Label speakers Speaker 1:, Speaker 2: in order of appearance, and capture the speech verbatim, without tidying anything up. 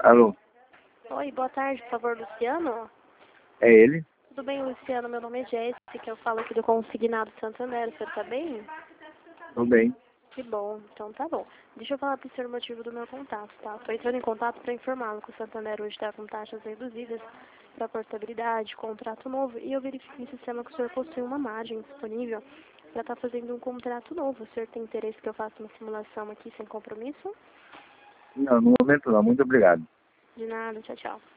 Speaker 1: Alô,
Speaker 2: Oi, boa tarde, por favor, Luciano.
Speaker 1: é ele?
Speaker 2: Tudo bem, Luciano? Meu nome é Jéssica, eu falo aqui do Consignado Santander. O senhor tá bem?
Speaker 1: Tô bem.
Speaker 2: Que bom, então tá bom. Deixa eu falar pro senhor o motivo do meu contato, tá? Tô entrando em contato para informá-lo que o Santander hoje está com taxas reduzidas para portabilidade, contrato novo, e eu verifiquei no sistema que o senhor possui uma margem disponível para estar fazendo um contrato novo. O senhor tem interesse que eu faça uma simulação aqui sem compromisso?
Speaker 1: Não, no momento não. Muito obrigado.
Speaker 2: De nada, tchau, tchau.